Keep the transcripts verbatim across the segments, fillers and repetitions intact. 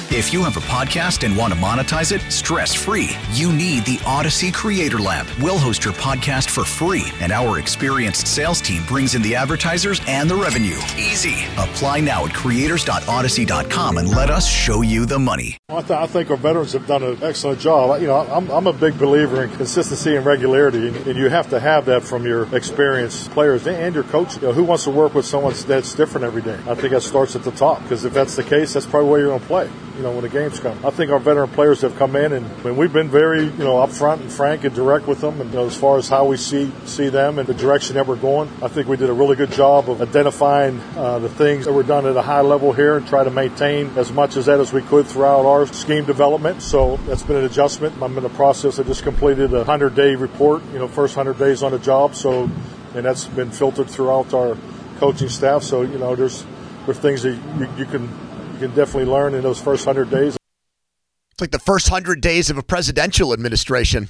If you have a podcast and want to monetize it stress-free, you need the Odyssey Creator Lab. We'll host your podcast for free, and our experienced sales team brings in the advertisers and the revenue. Easy. Apply now at creators dot odyssey dot com and let us show you the money. I, th- I think our veterans have done an excellent job. You know, I'm, I'm a big believer in consistency and regularity, and, and you have to have that from your experienced players and your coach. You know, who wants to work with someone that's different every day? I think that starts at the top, because if that's the case, that's probably where you're going to play, you know, when the games come. I think our veteran players have come in, and I mean, we've been very, you know, upfront and frank and direct with them, and you know, as far as how we see see them and the direction that we're going. I think we did a really good job of identifying uh, the things that were done at a high level here and try to maintain as much as that as we could throughout our scheme development. So that's been an adjustment. I'm in the process. I just completed a hundred-day report, you know, first hundred days on the job. So, and that's been filtered throughout our coaching staff. So, you know, there's there's things that you, you can you can definitely learn in those first hundred days. It's like the first hundred days of a presidential administration.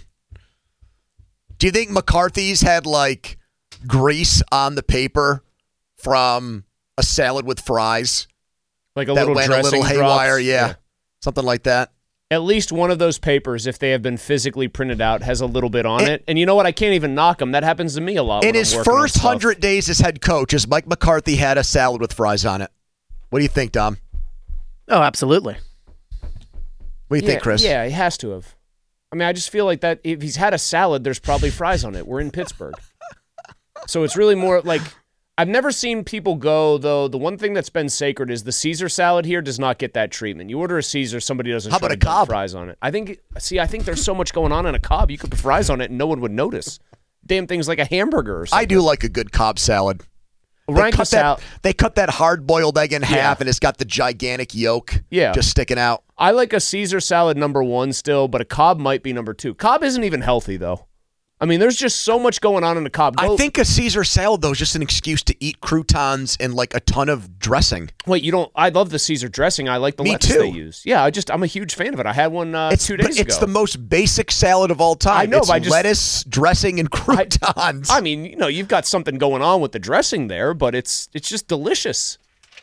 Do you think McCarthy's had like grease on the paper from a salad with fries? Like a that little went dressing a little haywire, drops? yeah. yeah. Something like that. At least one of those papers, if they have been physically printed out, has a little bit on and, it. And you know what? I can't even knock them. That happens to me a lot. In his first hundred days as head coach, has Mike McCarthy had a salad with fries on it? What do you think, Dom? Oh, absolutely. What do you yeah, think, Chris? Yeah, he has to have. I mean, I just feel like that if he's had a salad, there's probably fries on it. We're in Pittsburgh. So it's really more like, I've never seen people go, though, the one thing that's been sacred is the Caesar salad here does not get that treatment. You order a Caesar, somebody doesn't How try about to a Cobb? put fries on it. I think, see, I think there's so much going on in a Cobb, you could put fries on it and no one would notice. Damn thing's like a hamburger or something. I do like a good Cobb salad. They Rank cut, sal- that, they cut that hard-boiled egg in half, Yeah. and it's got the gigantic yolk Yeah. just sticking out. I like a Caesar salad number one still, but a Cobb might be number two. Cobb isn't even healthy, though. I mean, there's just so much going on in a Cobb. Go- I think a Caesar salad, though, is just an excuse to eat croutons and like a ton of dressing. Wait, you don't? I love the Caesar dressing. I like the Me lettuce too. they use. Yeah, I just I'm a huge fan of it. I had one uh, It's, two days but ago. it's the most basic salad of all time. I know, it's but I just- lettuce, dressing, and croutons. I mean, you know, you've got something going on with the dressing there, but it's it's just delicious.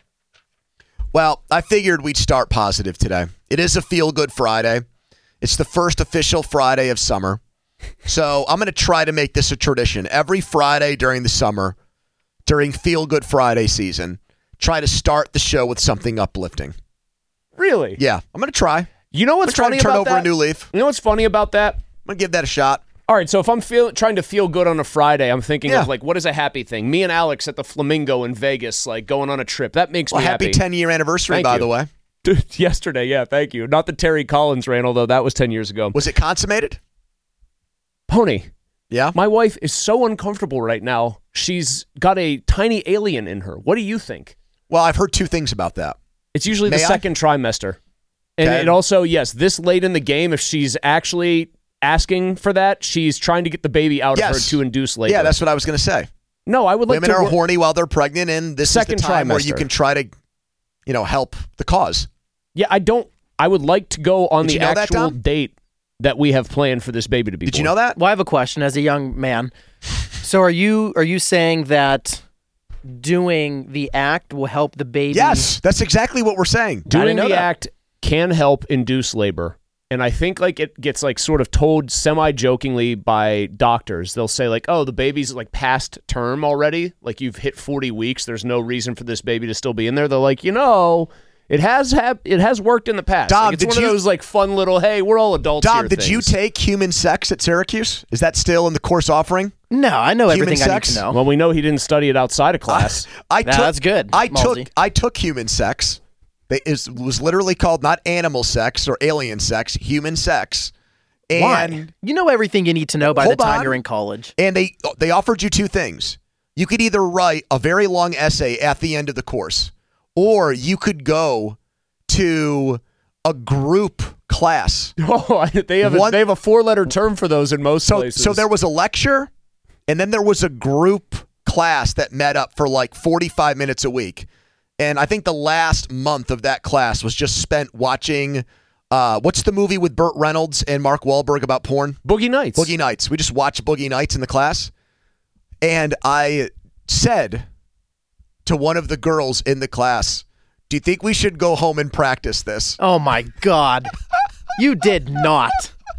Well, I figured we'd start positive today. It is a feel-good Friday. It's the first official Friday of summer. So I'm going to try to make this a tradition. Every Friday during the summer, during Feel Good Friday season, try to start the show with something uplifting. Really? Yeah, I'm going to try. You know what's I'm trying funny to turn about over that? a new leaf. You know what's funny about that? I'm going to give that a shot. All right, so if I'm feel, trying to feel good on a Friday, I'm thinking Yeah. of like, what is a happy thing? Me and Alex at the Flamingo in Vegas, like going on a trip. That makes Well, me happy happy. ten-year anniversary, Thank by you. the way. Dude, yesterday, yeah, thank you. Not the Terry Collins ran, although that was ten years ago. Was it consummated? Pony, Yeah. my wife is so uncomfortable right now. She's got a tiny alien in her. What do you think? Well, I've heard two things about that. It's usually May the I? second trimester. And Okay. it also, yes, this late in the game, if she's actually asking for that, she's trying to get the baby out Yes. of her to induce labor. Yeah, that's what I was going to say. No, I would like Women to are wor- horny while they're pregnant, and this Second is the time where you trimester. can try to, you know, help the cause. Yeah, I don't. I would like to go on Did the you know that, actual Tom? date that we have planned for this baby to be Did born. you know that? Well, I have a question as a young man. So are you are you saying that doing the act will help the baby? Yes, that's exactly what we're saying. I Doing didn't know the that. act can help induce labor. And I think like it gets like sort of told semi-jokingly by doctors. They'll say like, oh, the baby's like past term already. Like you've hit forty weeks. There's no reason for this baby to still be in there. They're like, you know, it has hap- it has worked in the past. Dom, like, it's did one you- of those like fun little, hey, we're all adults Dom, here did you things. take human sex at Syracuse? Is that still in the course offering? No, I know Human everything I need sex? to know. Well, we know he didn't study it outside of class. I Nah, took, that's good, I Malsey. took I took human sex. It is, was literally called not animal sex or alien sex, human sex. And Why? You know everything you need to know by the Hold time on. you're in college. And they they offered you two things. You could either write a very long essay at the end of the course, or you could go to a group class. Oh, they have a, One- they have a four-letter term for those in most So places. so there was a lecture, and then there was a group class that met up for like forty-five minutes a week. And I think the last month of that class was just spent watching, uh, what's the movie with Burt Reynolds and Mark Wahlberg about porn? Boogie Nights. Boogie Nights. We just watched Boogie Nights in the class. And I said to one of the girls in the class, Do you think we should go home and practice this? Oh, my God. You did not.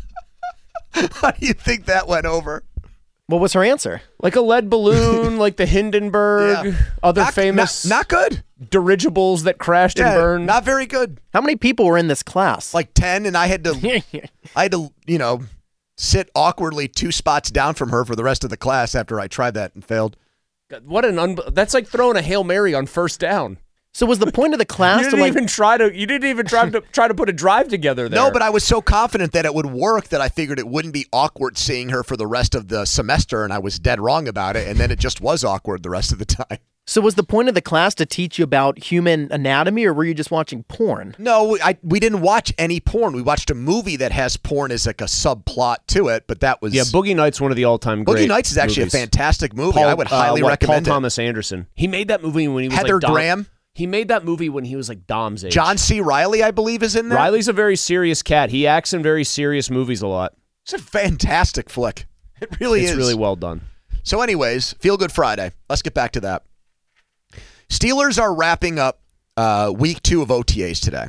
How do you think that went over? What was her answer? Like a lead balloon, like the Hindenburg, Yeah. other Not- famous Not, not good. dirigibles that crashed Yeah, and burned. not very good. How many people were in this class? Like ten, and I had to, I had to, you know, sit awkwardly two spots down from her for the rest of the class after I tried that and failed. God, what an un- that's like throwing a Hail Mary on first down. So was the point of the class You to didn't like even try to. You didn't even try to try to put a drive together there. No, but I was so confident that it would work that I figured it wouldn't be awkward seeing her for the rest of the semester, and I was dead wrong about it, and then it just was awkward the rest of the time. So was the point of the class to teach you about human anatomy, or were you just watching porn? No, I we didn't watch any porn. We watched a movie that has porn as like a subplot to it, but that was yeah, Boogie Nights, one of the all-time great. Boogie Nights is actually movies. a fantastic movie. Paul, I would highly uh, what, recommend Paul it. Thomas Anderson. He made that movie when he was Heather like Dom- Graham. He made that movie when he was like Dom's age. John C. Reilly, I believe, is in there. Riley's a very serious cat. He acts in very serious movies a lot. It's a fantastic flick. It really it's is. really well done. So anyways, Feel Good Friday. Let's get back to that. Steelers are wrapping up uh, week two of O T As today.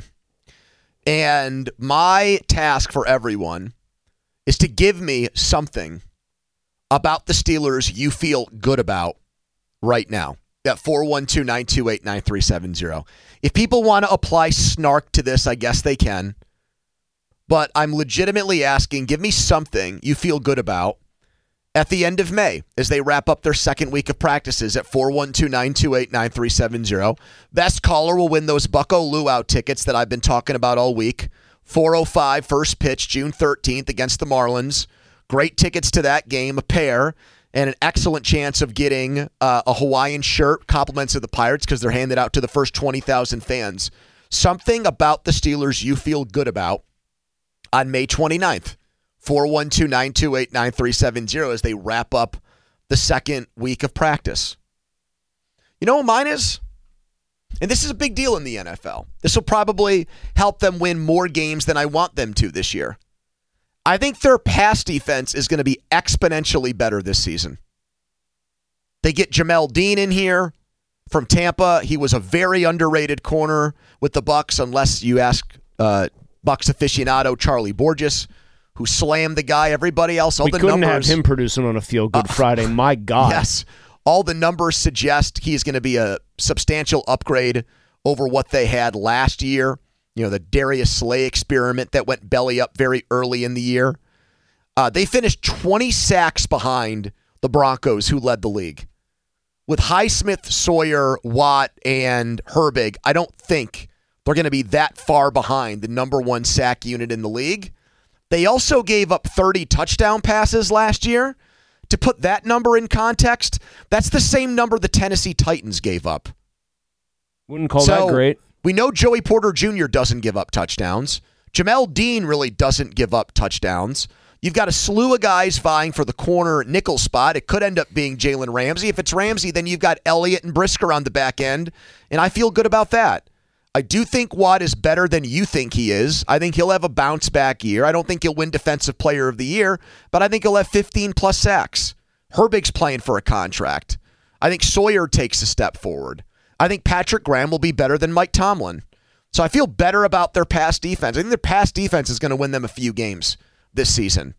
And my task for everyone is to give me something about the Steelers you feel good about right now. At four one two, nine two eight, nine three seven zero. If people want to apply snark to this, I guess they can. But I'm legitimately asking, give me something you feel good about at the end of May as they wrap up their second week of practices at four one two, nine two eight, nine three seven zero. Best caller will win those Bucko Luau tickets that I've been talking about all week. four oh five first pitch, June thirteenth against the Marlins. Great tickets to that game, a pair, and an excellent chance of getting uh, a Hawaiian shirt, compliments of the Pirates, because they're handed out to the first twenty thousand fans. Something about the Steelers you feel good about on May twenty-ninth. four one two, nine two eight, nine three seven zero as they wrap up the second week of practice. You know what mine is? And this is a big deal in the N F L. This will probably help them win more games than I want them to this year. I think their pass defense is going to be exponentially better this season. They get Jamel Dean in here from Tampa. He was a very underrated corner with the Bucks, unless you ask uh, Bucks aficionado Charlie Borges, who slammed the guy. Everybody else, all we the couldn't numbers. have him producing on a Feel Good Uh, Friday. My God. Yes. All the numbers suggest he's going to be a substantial upgrade over what they had last year. You know, the Darius Slay experiment that went belly up very early in the year. Uh, they finished twenty sacks behind the Broncos, who led the league. With Highsmith, Sawyer, Watt, and Herbig, I don't think they're going to be that far behind the number one sack unit in the league. They also gave up thirty touchdown passes last year. To put that number in context, that's the same number the Tennessee Titans gave up. Wouldn't call So, that great. We know Joey Porter Junior doesn't give up touchdowns. Jamel Dean really doesn't give up touchdowns. You've got a slew of guys vying for the corner nickel spot. It could end up being Jalen Ramsey. If it's Ramsey, then you've got Elliott and Brisker on the back end, and I feel good about that. I do think Watt is better than you think he is. I think he'll have a bounce-back year. I don't think he'll win Defensive Player of the Year, but I think he'll have fifteen-plus sacks. Herbig's playing for a contract. I think Sawyer takes a step forward. I think Patrick Graham will be better than Mike Tomlin. So I feel better about their pass defense. I think their pass defense is going to win them a few games this season.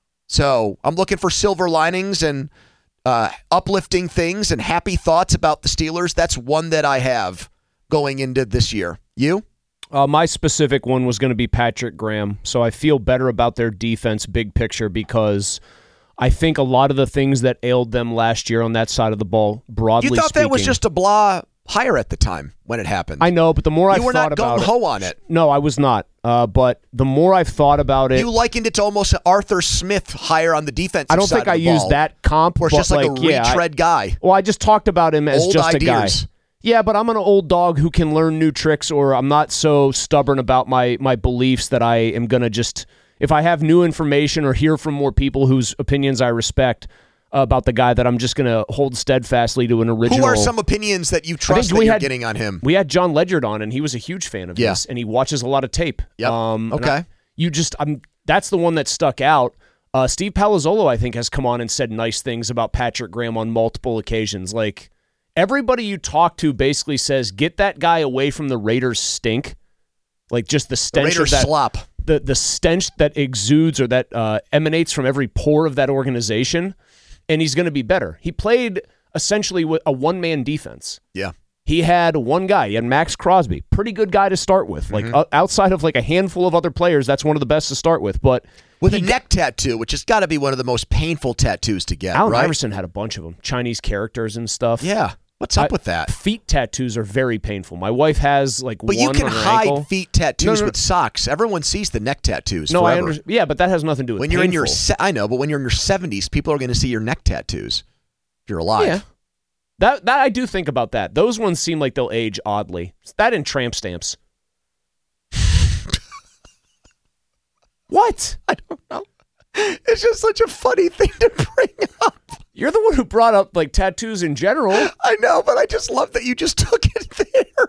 So I'm looking for silver linings and uh, uplifting things and happy thoughts about the Steelers. That's one that I have going into this year. You? Uh, my specific one was going to be Patrick Graham. So I feel better about their defense big picture because I think a lot of the things that ailed them last year on that side of the ball, broadly You thought speaking, that was just a blah hire at the time when it happened. I know, but the more you I've were thought not about gung it, ho on it. no, I was not. Uh, but the more I've thought about it, You likened it to almost an Arthur Smith hire on the defensive I don't side think of I the used ball, that comp. Or it's but just like, a yeah, I- retread guy. Well, I just talked about him as Old just ideas. a guy. Yeah, but I'm an old dog who can learn new tricks, or I'm not so stubborn about my my beliefs that I am going to just, if I have new information or hear from more people whose opinions I respect uh, about the guy, that I'm just going to hold steadfastly to an original. Who are some opinions that you trust that we you're had- getting on him? We had John Ledyard on, and he was a huge fan of Yeah. his, and he watches a lot of tape. Yep. Um, and Okay. I- you just, I'm. That's the one that stuck out. Uh, Steve Palazzolo, I think, has come on and said nice things about Patrick Graham on multiple occasions. Like, Everybody you talk to basically says, get that guy away from the Raiders stink. Like just the stench the Raiders of that. slop. The, the stench that exudes or that uh, emanates from every pore of that organization, and he's going to be better. He played essentially with a one-man defense. Yeah. He had one guy. He had Max Crosby. Pretty good guy to start with. Like Mm-hmm. uh, outside of like a handful of other players, that's one of the best to start with. But With he, a neck tattoo, which has got to be one of the most painful tattoos to get, Allen right? Iverson had a bunch of them. Chinese characters and stuff. Yeah. What's up I- with that? Feet tattoos are very painful. My wife has like But one you can on her hide ankle. feet tattoos No, no, no. with socks. Everyone sees the neck tattoos No, I forever. understand. Yeah, but that has nothing to do with When you're in your, painful. se- I know, but when you're in your seventies, people are going to see your neck tattoos. If you're alive. Yeah. That that I do think about that. Those ones seem like they'll age oddly. That and tramp stamps. What? I don't know. It's just such a funny thing to bring up. You're the one who brought up like tattoos in general. I know, but I just love that you just took it there.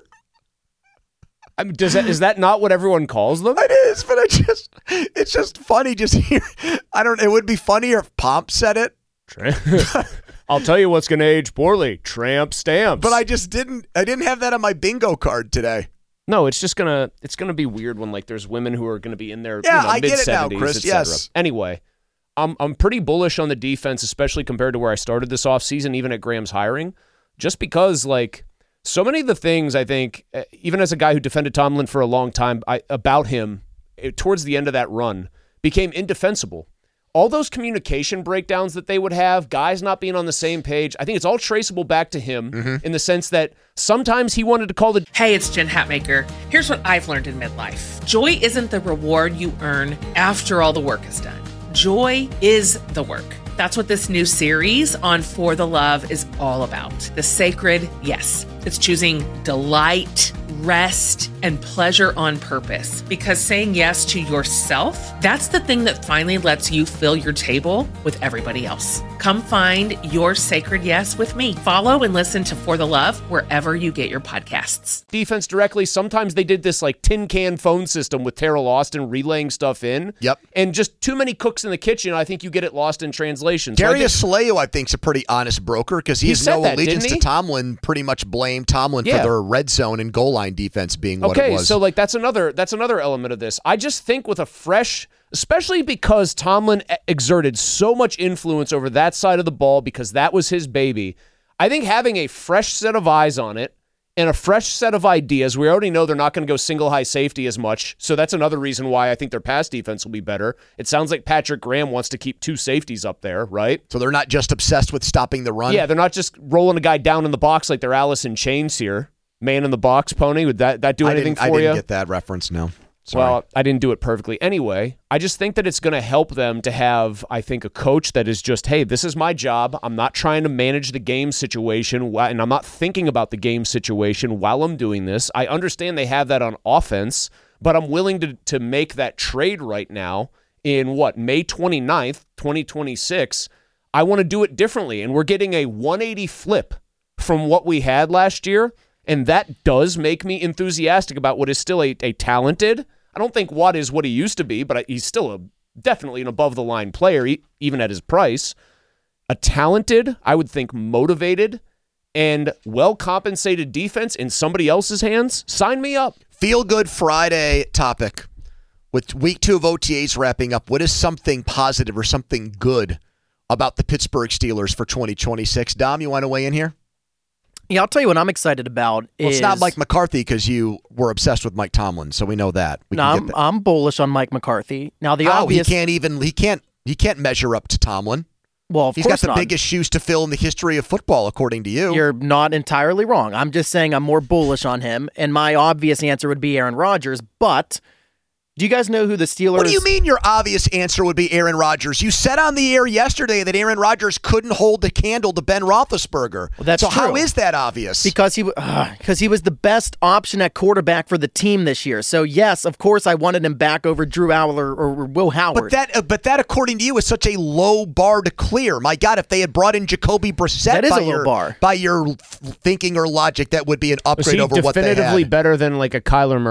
I mean, does that is that not what everyone calls them? It is, but I just, it's just funny just hear. I don't, it would be funnier if Pomp said it, Tra- I'll tell you what's going to age poorly. Tramp stamps. but I just didn't, I didn't have that on my bingo card today. No, it's just gonna it's gonna be weird when like there's women who are gonna be in their Yeah, you know, I get it now, mid-seventies, Chris, et cetera. yes. Anyway, I'm I'm pretty bullish on the defense, especially compared to where I started this offseason, even at Graham's hiring, just because like so many of the things I think, uh, even as a guy who defended Tomlin for a long time, I, about him it, towards the end of that run became indefensible. All those communication breakdowns that they would have, guys not being on the same page, I think it's all traceable back to him Mm-hmm. in the sense that sometimes he wanted to call the Hey, it's Jen Hatmaker. Here's what I've learned in midlife. Joy isn't the reward you earn after all the work is done. Joy is the work. That's what this new series on For the Love is all about. The sacred yes. It's choosing delight, rest, and pleasure on purpose. Because saying yes to yourself, that's the thing that finally lets you fill your table with everybody else. Come find your sacred yes with me. Follow and listen to For the Love wherever you get your podcasts. defense directly. Sometimes they did this like tin can phone system with Terrell Austin relaying stuff in. Yep. And just too many cooks in the kitchen. I think you get it lost in translation. So I Darius think- Saleo, I think, is a pretty honest broker because he, He has said no that, allegiance didn't to he? Tomlin. Pretty much blamed Tomlin Yeah. for their red zone and goal line defense being what it Okay, was. so like that's another that's another element of this. I just think with a fresh, especially because Tomlin e- exerted so much influence over that side of the ball because that was his baby. I think having a fresh set of eyes on it and a fresh set of ideas. We already know they're not going to go single high safety as much, so that's another reason why I think their pass defense will be better. It sounds like Patrick Graham wants to keep two safeties up there, right? So they're not just obsessed with stopping the run? Yeah, they're not just rolling a guy down in the box like they're Alice in Chains here. Man in the box, Pony. Would that, that do I anything didn't, for I you? didn't get that reference, no. Sorry. Well, I didn't do it perfectly. Anyway, I just think that it's going to help them to have, I think, a coach that is just, hey, this is my job. I'm not trying to manage the game situation, wh- and I'm not thinking about the game situation while I'm doing this. I understand they have that on offense, but I'm willing to, to make that trade right now in, what, May twenty-ninth, twenty twenty-six. I want to do it differently, and we're getting a one eighty flip from what we had last year. And that does make me enthusiastic about what is still a, a talented. I don't think Watt is what he used to be, but he's still a definitely an above-the-line player, even at his price. A talented, I would think motivated, and well-compensated defense in somebody else's hands. Sign me up. Feel Good Friday topic. With week two of O T As wrapping up, what is something positive or something good about the Pittsburgh Steelers for twenty twenty-six? Dom, you want to weigh in here? Yeah, I'll tell you what I'm excited about Well, is... it's not Mike McCarthy because you were obsessed with Mike Tomlin, so we know that. We No, can I'm, get that. I'm bullish on Mike McCarthy. Now, the How? obvious... He can't even, he can't, he can't measure up to Tomlin. Well, of He's got course the not. biggest shoes to fill in the history of football, according to you. You're not entirely wrong. I'm just saying I'm more bullish on him, and my obvious answer would be Aaron Rodgers, but... Do you guys know who the Steelers... What do you mean your obvious answer would be Aaron Rodgers? You said on the air yesterday that Aaron Rodgers couldn't hold the candle to Ben Roethlisberger. Well, that's so how true. is that obvious? Because he because he was the best option at quarterback for the team this year. So yes, of course, I wanted him back over Drew Aller or Will Howard. But that, uh, but that, according to you, is such a low bar to clear. My God, if they had brought in Jacoby Brissett That is by, a low your, bar. by your thinking or logic, that would be an Was upgrade he over what they definitively had. better than like a Kyler Murray?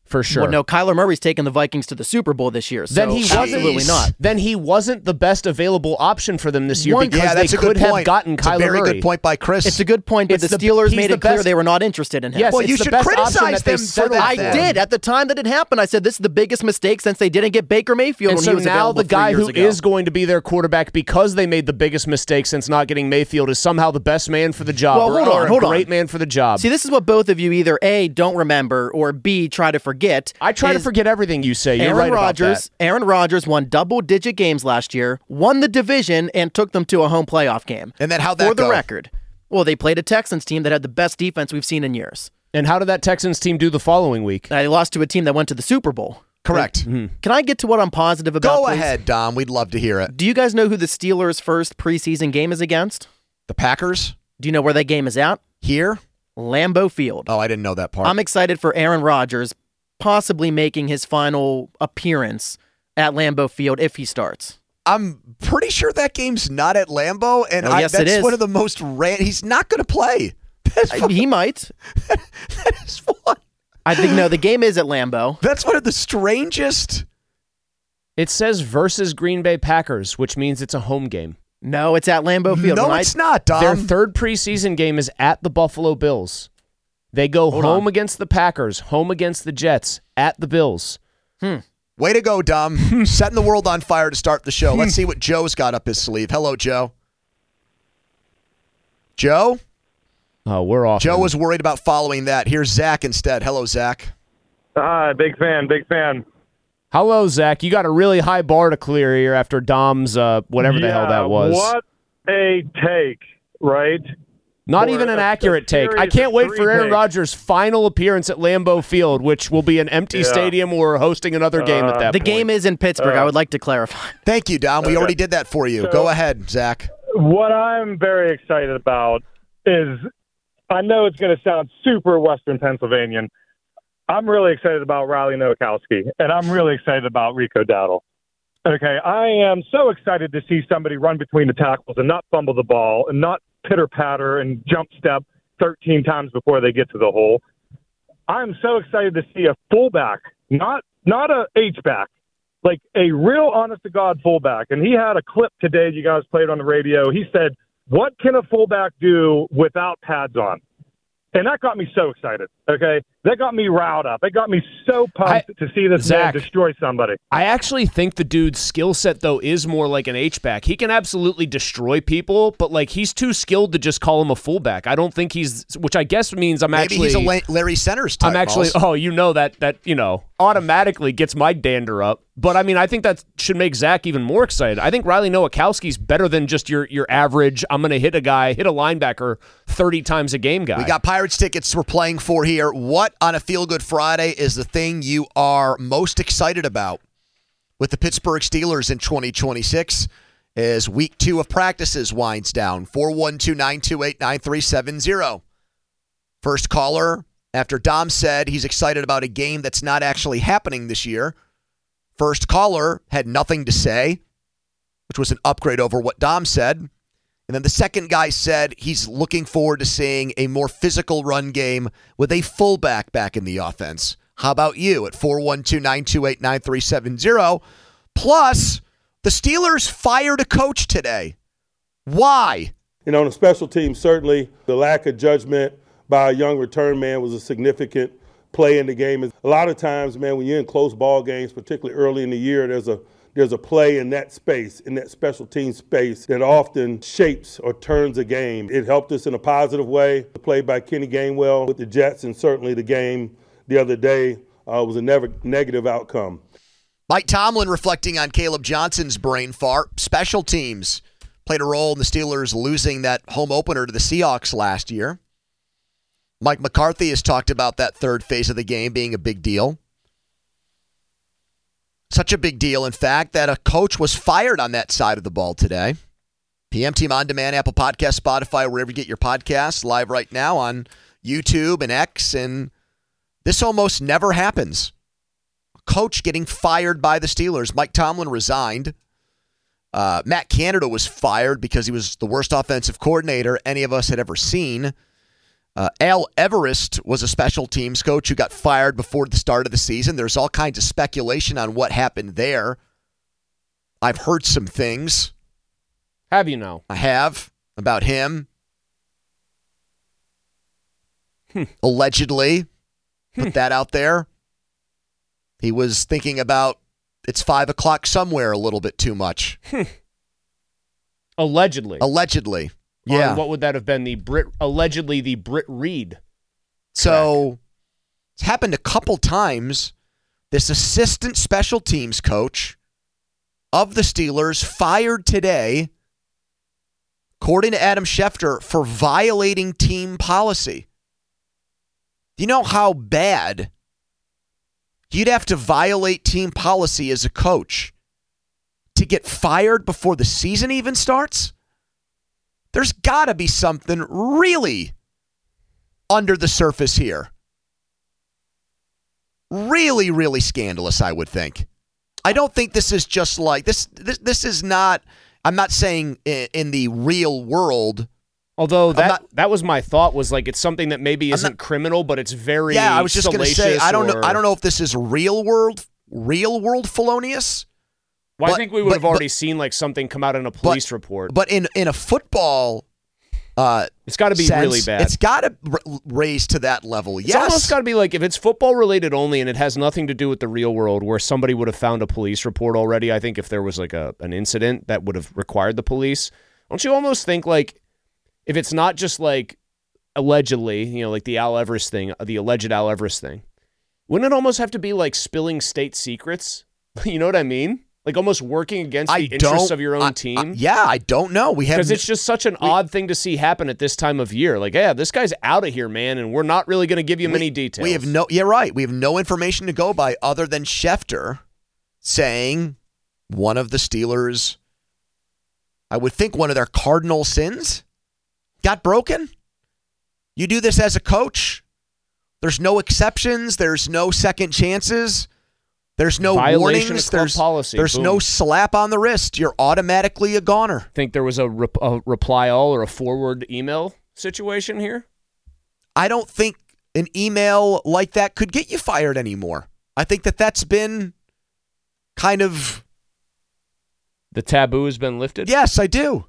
For sure. Well, no, Kyler Murray's taken the Vikings to the Super Bowl this year. So then he wasn't, absolutely not. Then he wasn't the best available option for them this year One, because yeah, they that's a could good have point. gotten It's Kyler a very Murray. good point by Chris. It's a good point, but It's the the- Steelers he's made the it clear best- they were not interested in him. Yes, Well, it's you the should best option criticize that they them for settled that I for. then. did at the time that it happened. I said this is the biggest mistake since they didn't get Baker Mayfield And when so he was now available the three guy years who ago. is going to be their quarterback because they made the biggest mistake since not getting Mayfield is somehow the best man for the job. Well, or, hold on, or a hold on. great man for the job. See, this is what both of you either A, don't remember, or B, try to forget. I try to is forget everything you say. You're Aaron right Rodgers, about that. Aaron Rodgers won double-digit games last year, won the division, and took them to a home playoff game. And then how'd For that the go? record, well, they played a Texans team that had the best defense we've seen in years. And how did that Texans team do the following week? Now, they lost to a team that went to the Super Bowl. Correct. Can I get to what I'm positive about? Go please? ahead, Dom. We'd love to hear it. Do you guys know who the Steelers' first preseason game is against? The Packers Do you know where that game is at? here? Lambeau Field. Oh, I didn't know that part. I'm excited for Aaron Rodgers possibly making his final appearance at Lambeau Field if he starts. I'm pretty sure that game's not at Lambeau, and Oh, I, yes, that's it is. one of the most ran. He's not going to play. That's, I- he might. that is one. I think, no, the game is at Lambeau. That's one of the strangest. It says versus Green Bay Packers, which means it's a home game. No, it's at Lambeau Field. No, When I- it's not, Dom. Their third preseason game is at the Buffalo Bills. They go Hold home on. against the Packers, home against the Jets, at the Bills. Way to go, Dom. Setting the world on fire to start the show. Let's see what Joe's got up his sleeve. Hello, Joe. Joe? Oh, we're off. Joe was worried about following that. Here's Zach instead. Hello, Zach. Hi, big fan, big fan. Hello, Zach. You got a really high bar to clear here after Dom's uh, whatever the hell Yeah, that was. What a take, right? Not For even an a- accurate a take. I series can't of wait three for Aaron takes. Rodgers' final appearance at Lambeau Field, which will be an empty Yeah. stadium or hosting another game at Uh, that the point. game is in Pittsburgh. I would like to clarify. Thank you, Dom. We Okay. already did that for you. So- Go ahead, Zach. What I'm very excited about is, I know it's going to sound super Western Pennsylvanian. I'm really excited about Riley Nowakowski, and I'm really excited about Rico Dowdle. Okay, I am so excited to see somebody run between the tackles and not fumble the ball and not pitter-patter and jump step thirteen times before they get to the hole. I'm so excited to see a fullback, not not a H-back, like a real honest-to-God fullback. And he had a clip today you guys played on the radio. He said, what can a fullback do without pads on? And that got me so excited, okay? That got me riled up. It got me so pumped to see this Zach, man destroy somebody. I actually think the dude's skill set, though, is more like an H-back. He can absolutely destroy people, but, like, he's too skilled to just call him a fullback. I don't think he's, which I guess means I'm Maybe actually... he's a La- Larry Centers type. I'm actually, Malls. oh, you know, that, that, you know, automatically gets my dander up. But, I mean, I think that should make Zach even more excited. I think Riley Nowakowski's better than just your your average, I'm going to hit a guy, hit a linebacker thirty times a game guy. We got Pirates tickets we're playing for here. What on a Feel Good Friday is the thing you are most excited about with the Pittsburgh Steelers in twenty twenty-six as week two of practices winds down? four one two, nine two eight, nine three seven zero. First caller, after Dom said he's excited about a game that's not actually happening this year. First caller had nothing to say, which was an upgrade over what Dom said. And then the second guy said he's looking forward to seeing a more physical run game with a fullback back in the offense. How about you at four one two, nine two eight, nine three seven zero? Plus, the Steelers fired a coach today. Why? You know, on the special team, certainly the lack of judgment by a young return man was a significant play in the game. A lot of times, man, when you're in close ball games, particularly early in the year, there's a there's a play in that space, in that special team space, that often shapes or turns a game. It helped us in a positive way. The play by Kenny Gainwell with the Jets, and certainly the game the other day uh, was a never negative outcome. Mike Tomlin reflecting on Caleb Johnson's brain fart. Special teams played a role in the Steelers losing that home opener to the Seahawks last year. Mike McCarthy has talked about that third phase of the game being a big deal. Such a big deal, in fact, that a coach was fired on that side of the ball today. P M Team On Demand, Apple Podcasts, Spotify, wherever you get your podcasts, live right now on YouTube and X, and this almost never happens. A coach getting fired by the Steelers. Mike Tomlin resigned. Uh, Matt Canada was fired because he was the worst offensive coordinator any of us had ever seen. Uh, Al Everest was a special teams coach who got fired before the start of the season. There's all kinds of speculation on what happened there. I've heard some things. Have you now? I have, about him. Allegedly. Put that out there. He was thinking about it's five o'clock somewhere a little bit too much. Allegedly. Allegedly. Yeah. Or what would that have been? The Brit, allegedly the Britt Reed. So it's happened a couple times. This assistant special teams coach of the Steelers fired today, according to Adam Schefter, for violating team policy. Do you know how bad you'd have to violate team policy as a coach to get fired before the season even starts? There's got to be something really under the surface here. Really, really scandalous, I would think. I don't think this is just like, this This, this is not, I'm not saying in, in the real world. Although that not, that was my thought, was like it's something that maybe isn't not, criminal, but it's very yeah. I was just going to say I don't or, know. I don't know if this is real world, real world felonious. Well, but, I think we would but, have already but, seen like something come out in a police but, report. But in in a football, uh, it's got to be sense, really bad. It's got to r- raise to that level. It's yes, almost got to be like if it's football related only, and it has nothing to do with the real world, where somebody would have found a police report already. I think if there was like a an incident that would have required the police, don't you almost think like? If it's not just like allegedly, you know, like the Al Everest thing, the alleged Al Everest thing, wouldn't it almost have to be like spilling state secrets? You know what I mean? Like almost working against I the interests of your own I, team? I, yeah, I don't know. We have Because it's just such an we, odd thing to see happen at this time of year. Like, yeah, this guy's out of here, man, and we're not really going to give you we, many details. We have no, yeah, right. We have no information to go by other than Schefter saying one of the Steelers, I would think one of their cardinal sins, got broken. You do this as a coach. There's no exceptions. There's no second chances. There's no Violation warnings. Of club there's policy. there's Boom. no slap on the wrist. You're automatically a goner. Think there was a, rep- a reply all or a forward email situation here? I don't think an email like that could get you fired anymore. I think that that's been kind of... The taboo has been lifted? Yes, I do.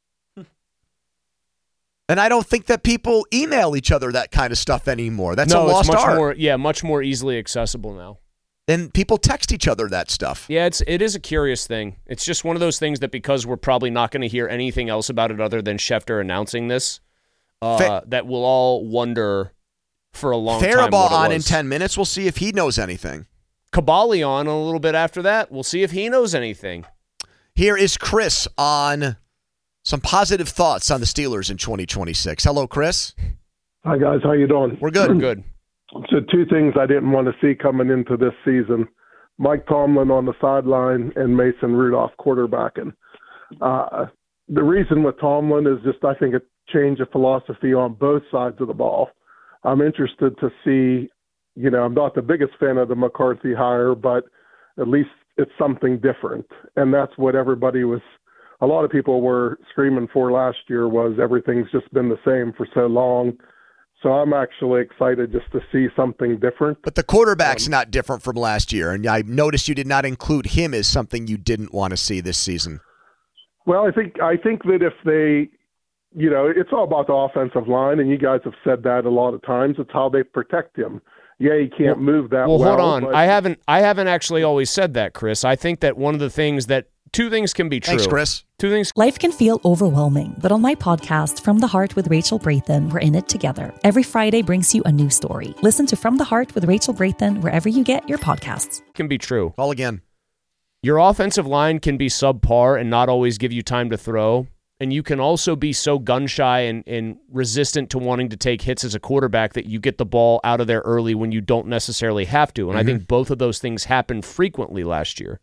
And I don't think that people email each other that kind of stuff anymore. That's no, a lost it's much art. More, yeah, much more easily accessible now. And people text each other that stuff. Yeah, it's it is a curious thing. It's just one of those things that because we're probably not going to hear anything else about it other than Schefter announcing this, uh, Fa- that we'll all wonder for a long Faraball time what it on was. in ten minutes. We'll see if he knows anything. Kabali on a little bit after that. We'll see if he knows anything. Here is Chris on some positive thoughts on the Steelers in twenty twenty-six. Hello, Chris. Hi, guys. How you doing? We're good. We're good. So two things I didn't want to see coming into this season. Mike Tomlin on the sideline and Mason Rudolph quarterbacking. Uh, the reason with Tomlin is just I think a change of philosophy on both sides of the ball. I'm interested to see, you know, I'm not the biggest fan of the McCarthy hire, but at least it's something different. And that's what everybody was, a lot of people were screaming for last year was everything's just been the same for so long. So I'm actually excited just to see something different. But the quarterback's um, not different from last year, and I noticed you did not include him as something you didn't want to see this season. Well, I think I think that if they, you know, it's all about the offensive line, and you guys have said that a lot of times. It's how they protect him. Yeah, he can't well, move that well. well. Hold on, but... I haven't I haven't actually always said that, Chris. I think that one of the things that two things can be true. Thanks, Chris. Two things. Life can feel overwhelming, but on my podcast, From the Heart with Rachel Brathen, we're in it together. Every Friday brings you a new story. Listen to From the Heart with Rachel Brathen wherever you get your podcasts. Can be true. Call again. Your offensive line can be subpar and not always give you time to throw. And you can also be so gun-shy and, and resistant to wanting to take hits as a quarterback that you get the ball out of there early when you don't necessarily have to. And mm-hmm. I think both of those things happened frequently last year.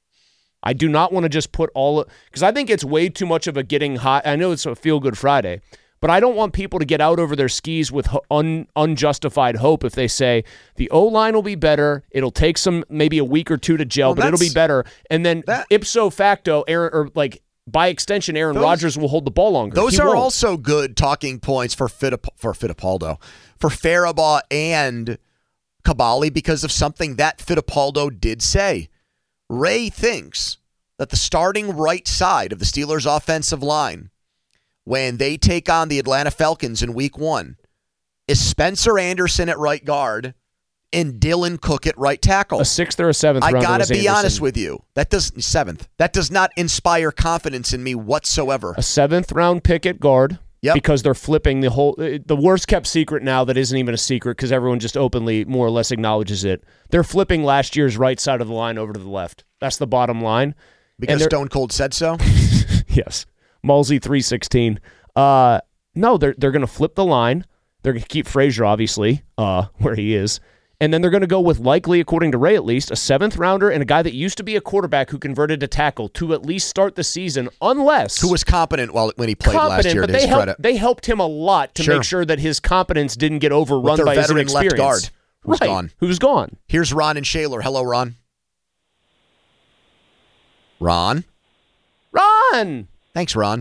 I do not want to just put all – because I think it's way too much of a getting hot. I know it's a feel-good Friday, but I don't want people to get out over their skis with un, unjustified hope if they say the O-line will be better, it'll take some maybe a week or two to gel, well, but it'll be better. And then that, ipso facto, Aaron, or like by extension, Aaron Those- Rodgers will hold the ball longer. Those He are won't. also good talking points for Fittip- for Fittipaldo, for Faribaugh and Caballi because of something that Fittipaldo did say. Ray thinks that the starting right side of the Steelers' offensive line, when they take on the Atlanta Falcons in week one, is Spencer Anderson at right guard and Dylan Cook at right tackle. A sixth or a seventh I rounder gotta was be Anderson. honest with you. That does seventh. That does not inspire confidence in me whatsoever. A seventh round pick at guard. Yep. Because they're flipping the whole, the worst kept secret now that isn't even a secret because everyone just openly more or less acknowledges it. They're flipping last year's right side of the line over to the left. That's the bottom line. Because Stone Cold said so? Yes. Mulsey three sixteen. Uh, no, they're they're going to flip the line. They're going to keep Frazier, obviously, uh, where he is. And then they're going to go with likely, according to Ray at least, a seventh rounder and a guy that used to be a quarterback who converted to tackle to at least start the season, unless Who was competent while when he played competent, last year, but to they his helped, credit. they helped him a lot to Sure. make sure that his competence didn't get overrun With their by his veteran left inexperience. guard, who's right, gone. Who's gone. Here's Ron and Shaler. Hello, Ron. Ron. Ron! Thanks, Ron.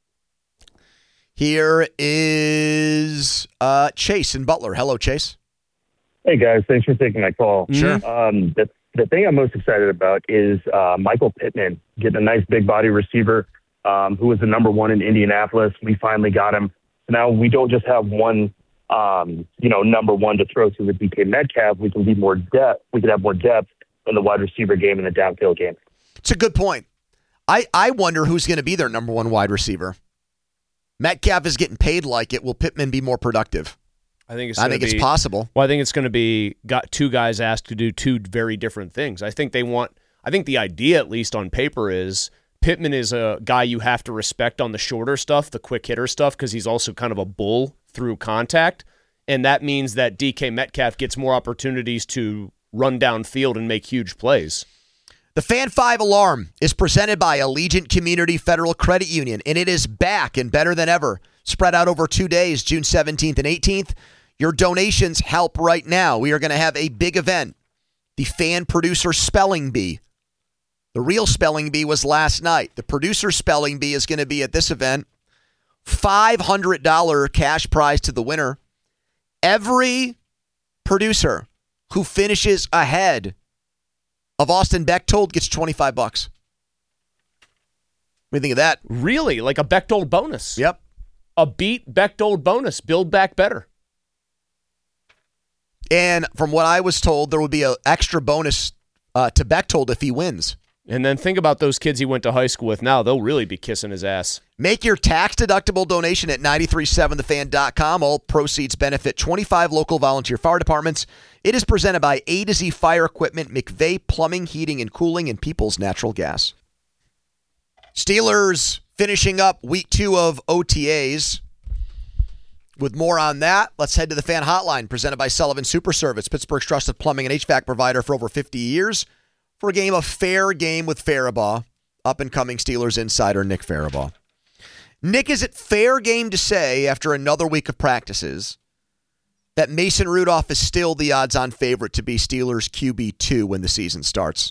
Here is uh, Chase in Butler. Hello, Chase. Hey, guys. Thanks for taking my call. Sure. Um, the, the thing I'm most excited about is uh, Michael Pittman getting a nice big body receiver um, who was the number one in Indianapolis. We finally got him. So now we don't just have one, um, you know, number one to throw to with D K Metcalf. We can be more depth. We can have more depth in the wide receiver game and the downfield game. It's a good point. I, I wonder who's going to be their number one wide receiver. Metcalf is getting paid like it. Will Pittman be more productive? I think it's I gonna think be, it's possible. Well, I think it's going to be got two guys asked to do two very different things. I think they want, I think the idea, at least on paper, is Pittman is a guy you have to respect on the shorter stuff, the quick hitter stuff, because he's also kind of a bull through contact. And that means that D K Metcalf gets more opportunities to run downfield and make huge plays. The Fan five alarm is presented by Allegiant Community Federal Credit Union, and it is back and better than ever. Spread out over two days, June seventeenth and eighteenth. Your donations help right now. We are going to have a big event, the Fan Producer Spelling Bee. The real Spelling Bee was last night. The Producer Spelling Bee is going to be at this event. five hundred dollars cash prize to the winner. Every producer who finishes ahead of Austin Bechtold gets twenty-five bucks. What do you think of that? Really? Like a Bechtold bonus? Yep. A beat Bechtold bonus. Build back better. And from what I was told, there would be an extra bonus uh, to Bechtold if he wins. And then think about those kids he went to high school with now. They'll really be kissing his ass. Make your tax-deductible donation at nine three seven the fan dot com. All proceeds benefit twenty-five local volunteer fire departments. It is presented by A to Z Fire Equipment, McVeigh Plumbing, Heating, and Cooling, and Peoples Natural Gas. Steelers finishing up week two of O T As. With more on that, let's head to the Fan Hotline, presented by Sullivan Super Service, Pittsburgh's trusted plumbing and H V A C provider for over fifty years, for a game of Fair Game with Faribaugh, up-and-coming Steelers insider Nick Faribaugh. Nick, is it fair game to say, after another week of practices, that Mason Rudolph is still the odds-on favorite to be Steelers Q B two when the season starts?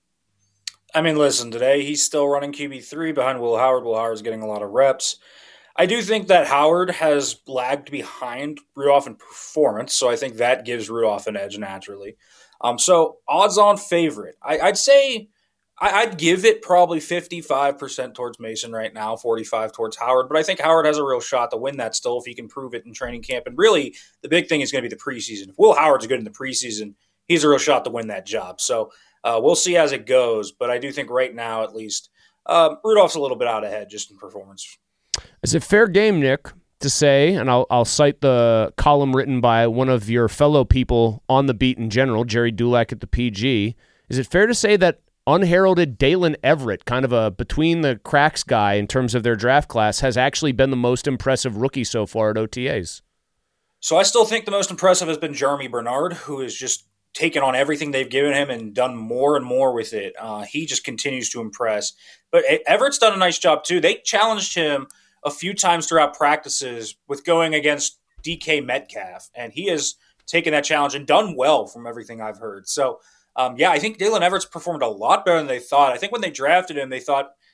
I mean, listen, today he's still running Q B three behind Will Howard. Will Howard's getting a lot of reps. I do think that Howard has lagged behind Rudolph in performance, so I think that gives Rudolph an edge naturally. Um, so odds-on favorite. I, I'd say I, I'd give it probably fifty-five percent towards Mason right now, forty-five towards Howard. But I think Howard has a real shot to win that still if he can prove it in training camp. And really, the big thing is going to be the preseason. If Will Howard's good in the preseason, he's a real shot to win that job. So uh, we'll see as it goes. But I do think right now, at least, uh, Rudolph's a little bit out ahead just in performance. Is it fair game, Nick, to say, and I'll, I'll cite the column written by one of your fellow people on the beat in general, Jerry Dulac at the P G, is it fair to say that unheralded Dalen Everett, kind of a between-the-cracks guy in terms of their draft class, has actually been the most impressive rookie so far at O T As? So I still think the most impressive has been Jeremy Bernard, who has just taken on everything they've given him and done more and more with it. Uh, he just continues to impress. But Everett's done a nice job, too. They challenged him a few times throughout practices with going against D K Metcalf, and he has taken that challenge and done well from everything I've heard. So, um, yeah, I think Dalen Everett's performed a lot better than they thought. I think when they drafted him, they thought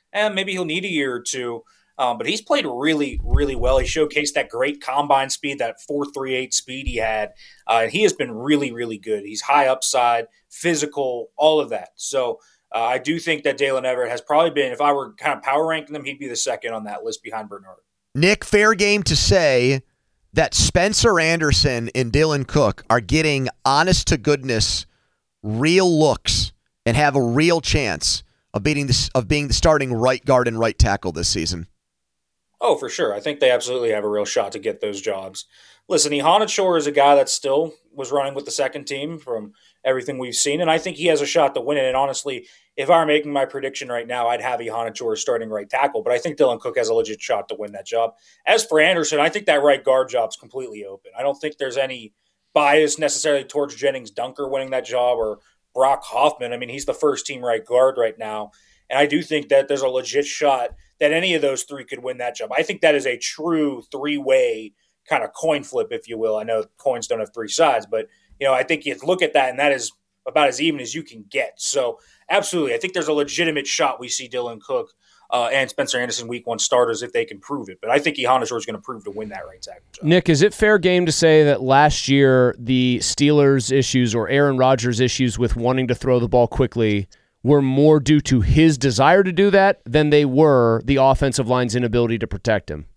and maybe he'll need a year or two. Um, but he's played really, really well. He showcased that great combine speed, that four three eight speed he had. Uh, he has been really, really good. He's high upside, physical, all of that. So uh, I do think that Dalen Everett has probably been, if I were kind of power ranking them, he'd be the second on that list behind Bernard. Nick, fair game to say that Spencer Anderson and Dylan Cook are getting honest-to-goodness real looks and have a real chance of beating this, of being the starting right guard and right tackle this season. Oh, for sure. I think they absolutely have a real shot to get those jobs. Listen, Ihanachour is a guy that still was running with the second team from everything we've seen, and I think he has a shot to win it. And honestly, if I were making my prediction right now, I'd have Ihanachour starting right tackle, but I think Dylan Cook has a legit shot to win that job. As for Anderson, I think that right guard job's completely open. I don't think there's any bias necessarily towards Jennings Dunker winning that job or Brock Hoffman. I mean, he's the first team right guard right now, and I do think that there's a legit shot that any of those three could win that job. I think that is a true three-way kind of coin flip, if you will. I know coins don't have three sides, but you know, I think you look at that, and that is about as even as you can get. So, absolutely, I think there's a legitimate shot we see Dylan Cook uh, and Spencer Anderson week one starters if they can prove it. But I think Ihanachour is going to prove to win that right tackle job. Nick, is it fair game to say that last year the Steelers' issues or Aaron Rodgers' issues with wanting to throw the ball quickly were more due to his desire to do that than they were the offensive line's inability to protect him?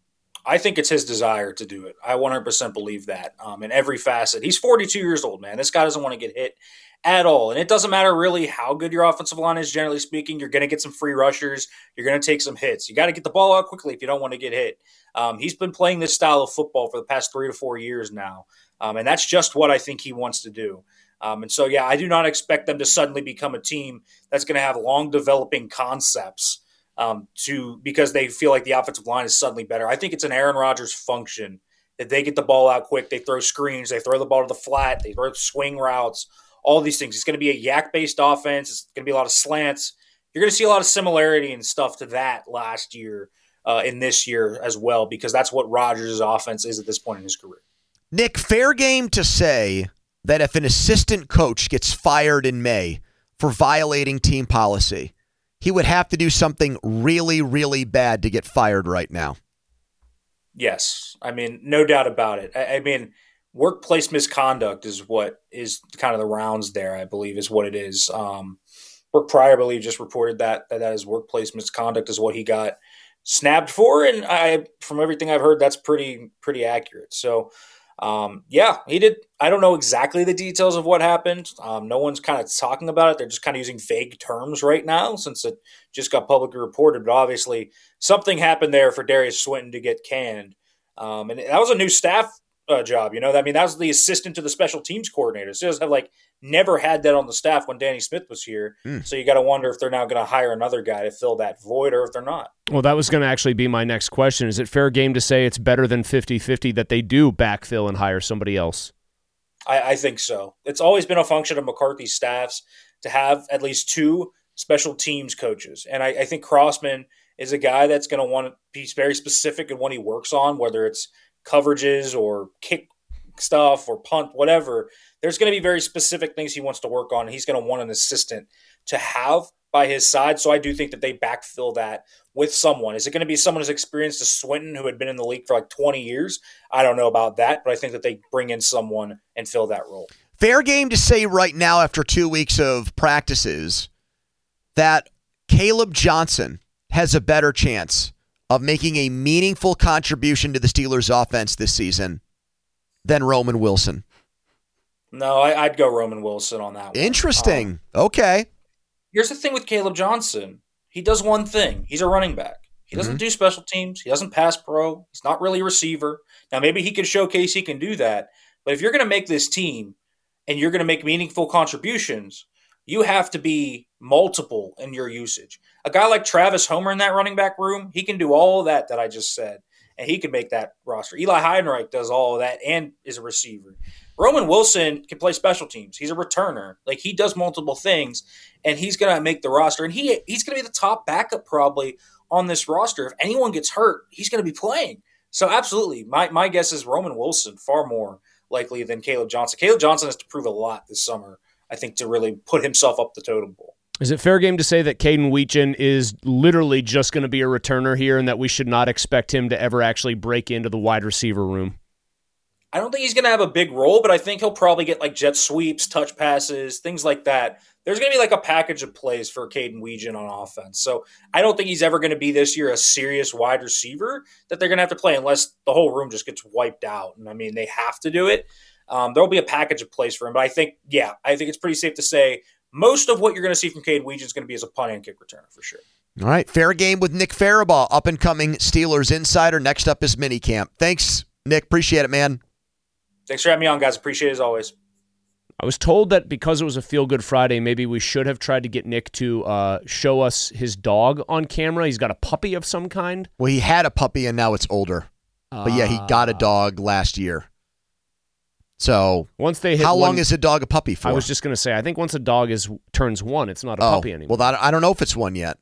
I think it's his desire to do it. I one hundred percent believe that um, in every facet. He's forty-two years old, man. This guy doesn't want to get hit at all. And it doesn't matter really how good your offensive line is, generally speaking. You're going to get some free rushers. You're going to take some hits. You got to get the ball out quickly if you don't want to get hit. Um, he's been playing this style of football for the past three to four years now. Um, and that's just what I think he wants to do. Um, and so, yeah, I do not expect them to suddenly become a team that's going to have long developing concepts um, to because they feel like the offensive line is suddenly better. I think it's an Aaron Rodgers function that they get the ball out quick. They throw screens. They throw the ball to the flat. They throw swing routes, all these things. It's going to be a yak-based offense. It's going to be a lot of slants. You're going to see a lot of similarity and stuff to that last year uh, and this year as well, because that's what Rodgers' offense is at this point in his career. Nick, fair game to say that if an assistant coach gets fired in May for violating team policy, he would have to do something really, really bad to get fired right now. Yes. I mean, no doubt about it. I, I mean, workplace misconduct is what is kind of the rounds there, I believe, is what it is. Um, Brooke Pryor, I believe, just reported that, that that is workplace misconduct is what he got snapped for. And I, from everything I've heard, that's pretty, pretty accurate. So, Um, yeah, he did. I don't know exactly the details of what happened. Um, no one's kind of talking about it. They're just kind of using vague terms right now since it just got publicly reported. But obviously something happened there for Darius Swinton to get canned. Um, and that was a new staff uh, job. You know, I mean, that was the assistant to the special teams coordinator. Steelers have like never had that on the staff when Danny Smith was here. Mm. So you got to wonder if they're now going to hire another guy to fill that void or if they're not. Well, that was going to actually be my next question. Is it fair game to say it's better than fifty-fifty that they do backfill and hire somebody else? I, I think so. It's always been a function of McCarthy's staffs to have at least two special teams coaches. And I, I think Crossman is a guy that's going to want to be very specific in what he works on, whether it's coverages or kick stuff or punt, whatever. There's going to be very specific things he wants to work on, and he's going to want an assistant to have by his side. So I do think that they backfill that with someone. Is it going to be someone as experienced as Swinton, who had been in the league for like twenty years? I don't know about that, but I think that they bring in someone and fill that role. Fair game to say right now, after two weeks of practices, that Caleb Johnson has a better chance of making a meaningful contribution to the Steelers' offense this season than Roman Wilson. No, I, I'd go Roman Wilson on that one. Interesting. Um, okay. Here's the thing with Caleb Johnson. He does one thing. He's a running back. He doesn't mm-hmm. do special teams. He doesn't pass pro. He's not really a receiver. Now, maybe he can showcase he can do that. But if you're going to make this team and you're going to make meaningful contributions, you have to be multiple in your usage. A guy like Travis Homer in that running back room, he can do all of that that I just said, and he can make that roster. Eli Heidenreich does all of that and is a receiver. Roman Wilson can play special teams. He's a returner. Like, he does multiple things, and he's going to make the roster. And he he's going to be the top backup probably on this roster. If anyone gets hurt, he's going to be playing. So, absolutely, my, my guess is Roman Wilson far more likely than Caleb Johnson. Caleb Johnson has to prove a lot this summer, I think, to really put himself up the totem pole. Is it fair game to say that Caden Weechin is literally just going to be a returner here and that we should not expect him to ever actually break into the wide receiver room? I don't think he's going to have a big role, but I think he'll probably get like jet sweeps, touch passes, things like that. There's going to be like a package of plays for Caden Weechin on offense. So I don't think he's ever going to be this year a serious wide receiver that they're going to have to play unless the whole room just gets wiped out. And I mean, they have to do it. Um, there'll be a package of plays for him. But I think, yeah, I think it's pretty safe to say most of what you're going to see from Caden Weechin is going to be as a punt and kick returner for sure. All right, fair game with Nick Farabaugh, up-and-coming Steelers insider. Next up is minicamp. Thanks, Nick. Appreciate it, man. Thanks for having me on, guys. Appreciate it as always. I was told that because it was a Feel Good Friday, maybe we should have tried to get Nick to uh, show us his dog on camera. He's got a puppy of some kind. Well, he had a puppy, and now it's older. Uh, but, yeah, he got a dog last year. So once they hit how one, long is a dog a puppy for? I was just going to say, I think once a dog is turns one, it's not a oh, puppy anymore. Well, that, I don't know if it's one yet.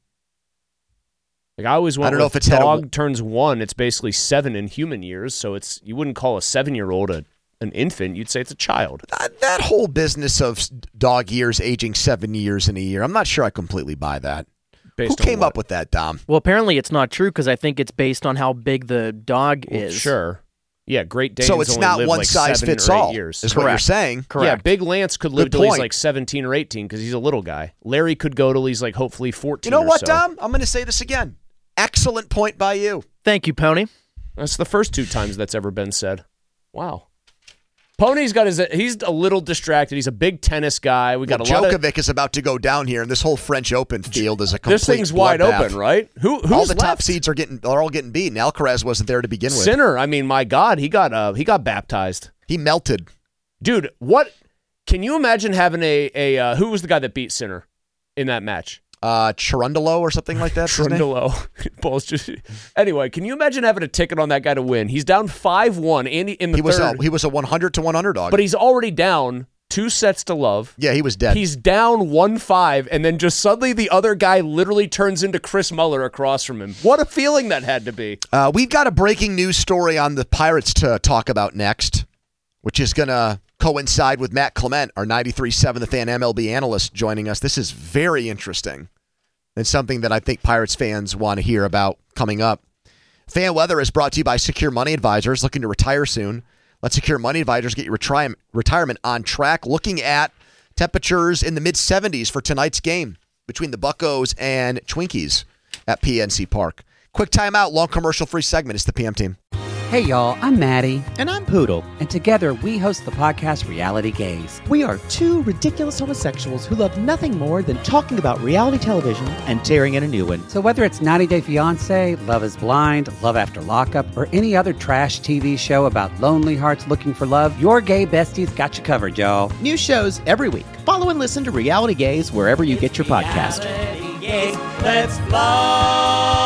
Like I always went I don't know with if it's dog had a, turns one, it's basically seven in human years. So it's you wouldn't call a seven-year-old a, an infant. You'd say it's a child. That, that whole business of dog years aging seven years in a year, I'm not sure I completely buy that. Based Who came what? up with that, Dom? Well, apparently it's not true because I think it's based on how big the dog well, is. Sure. Yeah, Great Danes so it's only not live one like size seven fits or eight all. years. Is Correct. What you're saying? Correct. Yeah, Big Lance could live Good till he's point. like seventeen or eighteen because he's a little guy. Larry could go till he's like hopefully fourteen. You know or what, so. Dom? I'm going to say this again. Excellent point by you. Thank you, Pony. That's the first two times that's ever been said. Wow. Pony's got his. He's a little distracted. He's a big tennis guy. We got well, a lot Djokovic of, is about to go down here, and this whole French Open field is a complete This thing's wide bloodbath. open, right? Who? Who's all the left? top seeds are getting are all getting beaten. Alcaraz wasn't there to begin with. Sinner. I mean, my God, he got uh, he got baptized. He melted, dude. What? Can you imagine having a a uh, who was the guy that beat Sinner in that match? Uh, Cherundolo or something like that. Cherundolo. Balls just. Anyway, can you imagine having a ticket on that guy to win? He's down five one. Andy in the he third. was a, he was a one hundred to one underdog, but he's already down two sets to love. Yeah, he was dead. He's down one five, and then just suddenly the other guy literally turns into Chris Muller across from him. What a feeling that had to be. Uh, we've got a breaking news story on the Pirates to talk about next, which is going to coincide with Matt Clement, our ninety-three point seven The Fan M L B analyst, joining us. This is very interesting. And something that I think Pirates fans want to hear about coming up. Fan Weather is brought to you by Secure Money Advisors. Looking to retire soon? Let Secure Money Advisors get your retri- retirement on track. Looking at temperatures in the mid seventies for tonight's game between the Buccos and Twinkies at P N C Park. Quick timeout, long commercial-free segment. It's the P M Team. Hey, y'all, I'm Maddie. And I'm Poodle. And together, we host the podcast Reality Gaze. We are two ridiculous homosexuals who love nothing more than talking about reality television and tearing in a new one. So whether it's ninety day fiancé, Love is Blind, Love After Lockup, or any other trash T V show about lonely hearts looking for love, your gay besties got you covered, y'all. New shows every week. Follow and listen to Reality Gaze wherever you get your podcast. Reality Gaze, let's fly.